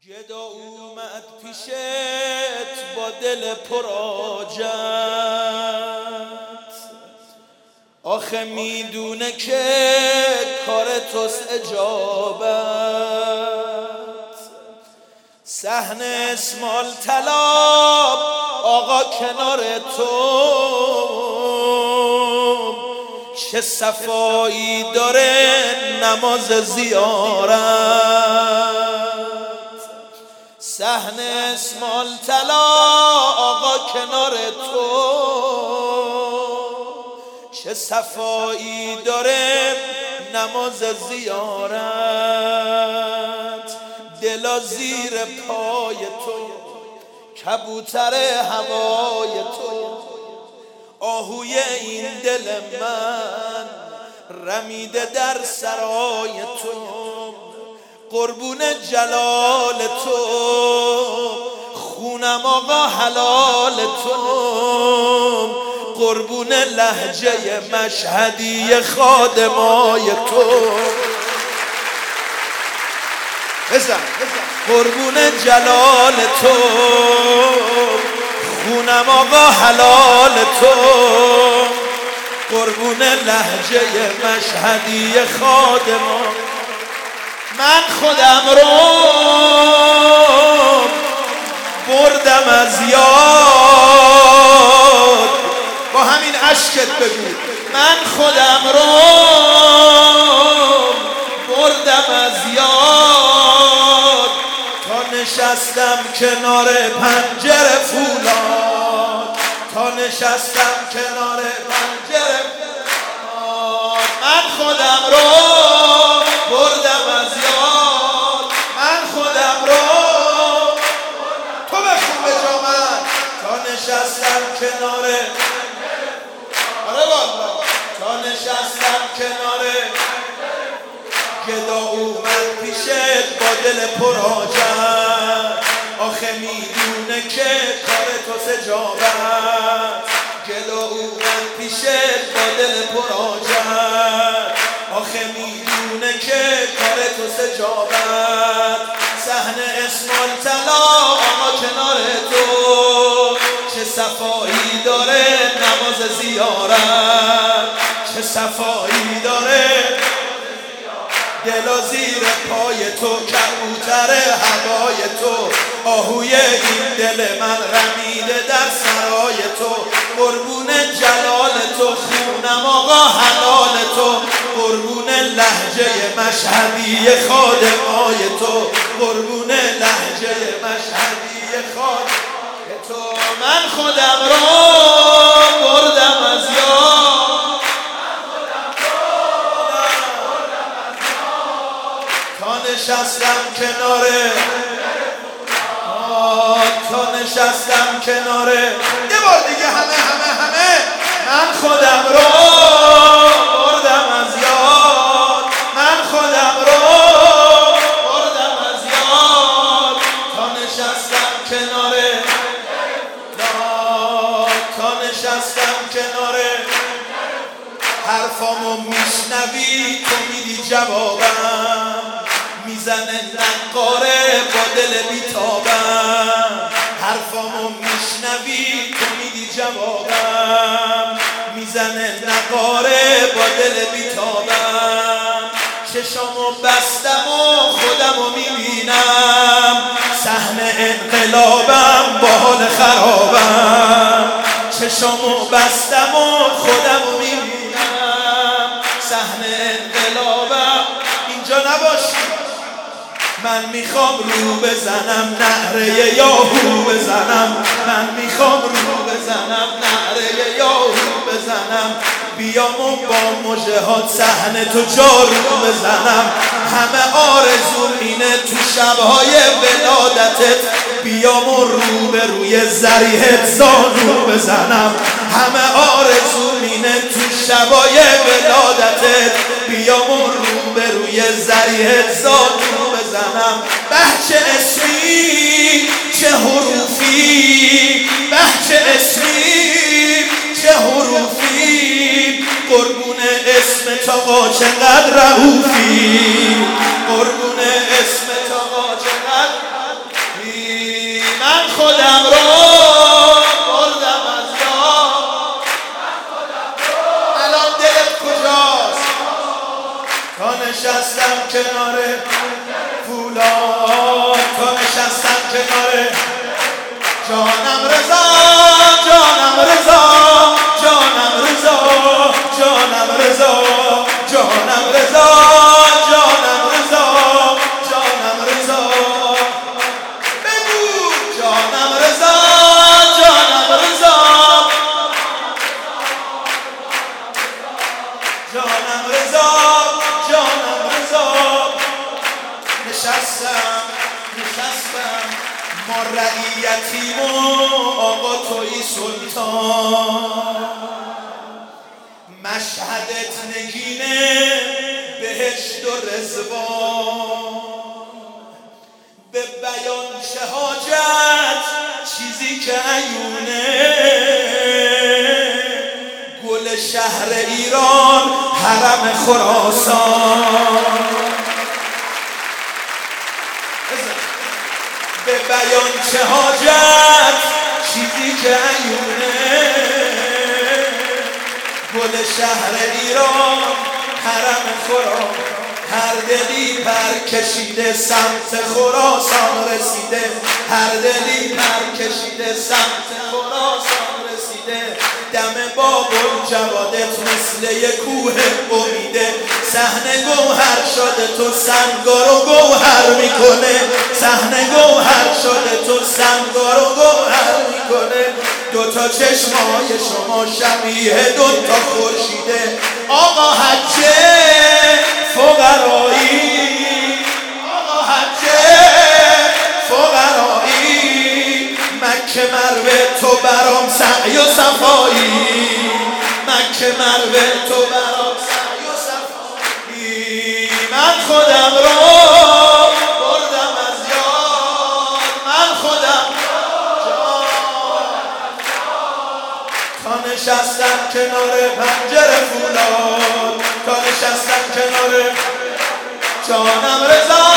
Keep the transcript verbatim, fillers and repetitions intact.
گدا اومد پیشت با دل پراجت، آخه میدونه که کار توست اجابت. صحن اسمال طلاب آقا کنار تو، چه صفایی داره نماز زیارت. صحن اسمال طلا آقا کنار تو، چه صفایی داره نماز زیارت. دلا زیر پای تو، کبوتر هوای تو، آهوی این دل من رمیده در سرای تو. قربون جلال تو، خونم آقا حلال تو. قربون لهجه مشهدی خادمای تو. بزن قربون جلال تو، خونم آقا حلال تو. قربون لهجه مشهدی خادمای. من خودم رو بردم از یاد، با همین عشقت بگو. من خودم رو بردم از یاد، تا نشستم کنار پنجره فولاد، تا نشستم کنار پنجره فولاد. من خودم رو بردم از یاد، من خودم رو تو بخون به جا من. تا نشستم کنار، آره والا تا نشستم کنار. گدا اومد پیشت با دل پراجت، آخه میدونه که کار تو سجابت. گدا اومد پیشت با دل پراجت، آخه میدونه که کار تو سجابت. صحن اسمال طلا آقا کنار تو، چه صفایی داره نماز زیارت. چه صفایی داره دلا زیر پای تو، کبوتر هوای تو، آهوی این دل من رمیده در سرای تو. قربون جلال تو، خونم آقا حلال تو. قربون لهجه مشهدی خادمای تو، قربون لهجه مشهدی خادمای تو. من خودم رو بردم از یاد، تا نشستم کناره، تا نشستم کناره. یه بار دیگه همه همه همه. من خودم رو بردم از یاد، من خودم رو بردم از یاد، تا نشستم کناره، تا نشستم کناره. حرفامو میشنوی تو میدی جوابم، میزنه نقاره با دل بیتابم. حرفامو میشنوی تو میدی جوابم، میزنه نقاره با دل بیتابم. چشامو بستم و خودمو میبینم، صحن انقلابم با حال خرابم. چشامو بستم و خودمو میبینم، صحن انقلابم. اینجا نباشی، من میخوام رو بزنم نعره یاهو بزنم. من میخوام رو بزنم نعره یاهو بزنم. بیام و با مژه‌هات صحن تو جارو بزنم. همه آرزو اینه تو شبهای ولادتت، بیام و رو به روی ذریحت زانو بزنم. همه آرزو اینه تو شبهای ولادتت، بیام و رو به روی ذریحت زانو بزنم. بهچه اسمی چه حروفی، بهچه اسمی چه حروفی. قربون اسم آقا چقدر رؤوفی، قربون اسم آقا چقدر خودم رو بردم از یاد. الان دلت کجاست؟ تا نشستم کنار فولاد، تا نشستم کنار جانم رضا، جانم رضا، جانم رضا، جانم رضا، جانم رضا، جانم رضا، جانم رضا. بگو جانم رضا، جانم رضا، جانم رضا، جانم رضا. نشستم نشستم ما رعیتیم و آقا تویی سلطان، مشهدت نگینه بهشت و رضوان، به بیان چه حاجت چیزی که عیونه، گل شهر ایران حرم خراسان. به بیان چه حاجت چیزی که عیونه، گل شهر ایران حرم خراسان. هر دلی پر کشیده سمت خراسان رسیده، هر دلی پر کشیده سمت خراسان رسیده. دم بابل جوادت مثل یه کوه امیده، صحنه گوهر شده تو سنگارو گوهر میکنه، صحنه گوهر شده تو سنگارو گوهر میکنه. دوتا چشمای شما شبیه دوتا خورشیده. آقا حج فقرایی، آقا حج فقرایی، مکه مروه تو برام سعی و صفایی، مکه مروه تو برام سعی و صفایی. من خودم رو بردم از یاد، من خودم تا نشستم کنار پنجره فولاد، تا نشستم کنار جانم رضا،